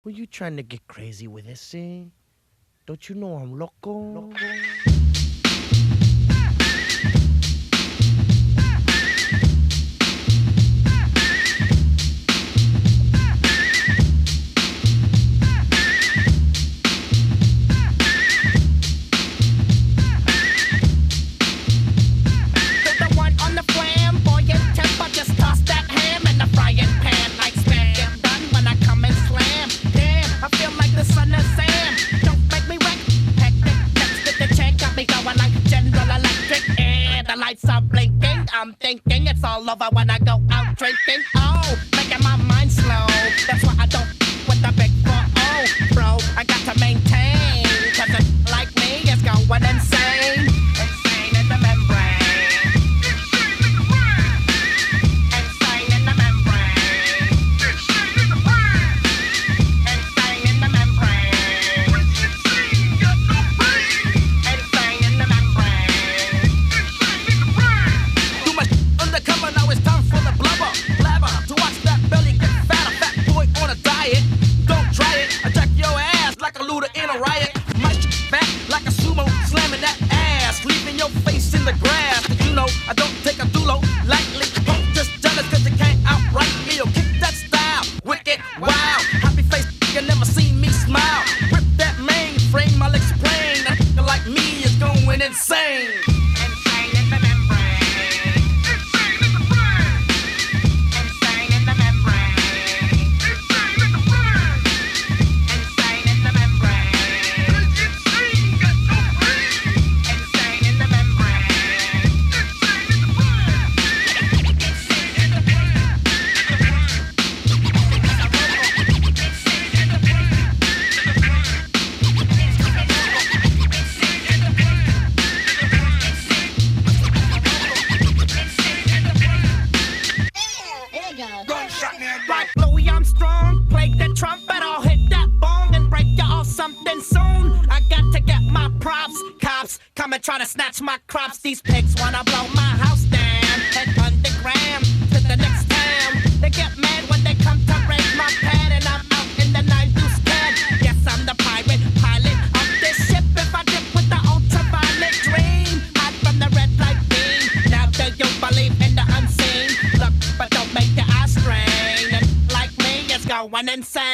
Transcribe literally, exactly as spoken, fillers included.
Were you trying to get crazy with this, eh? Don't you know I'm loco? loco? Stop blinking, I'm thinking it's all over when I go out drinking. Oh, making my mind slow. That's why I don't with the big four oh, bro. I got to maintain, cause it like me is going insane. Insane in the membrane. Insane in the membrane. Insane in the brain. Insane in the membrane. Insane, got no brain. Insane in the membrane. Undercover, now it's time for the blubber. Blabber, to watch that belly get fat. A fat boy on a diet. Don't try it. I jack your ass like a looter in a riot. My shit fat like a sumo, slamming that ass, leaving your face in the grass. Did you know I don't take a dulo lightly? Don't just jealous cause you can't outright me. Yo, kick that style, wicked, wow. Happy face, you never seen me smile. Rip that mainframe, I'll explain. A nigga like me is going insane. Insane in the membrane. Like Louis Armstrong, play the trumpet, I'll hit that bong and break you off something soon. I got to get my props, cops come and try to snatch my crops. These pigs wanna blow my house down, head underground to the next town. They get mad when they come to raid my pad and I'm out in the nine deuce cab. Yes, I'm the pirate pilot of this ship. If I dip with the ultraviolet dream, hide from the red light beam. Now do you believe in the unseen? Look, but don't make your eyes strain. Going insane.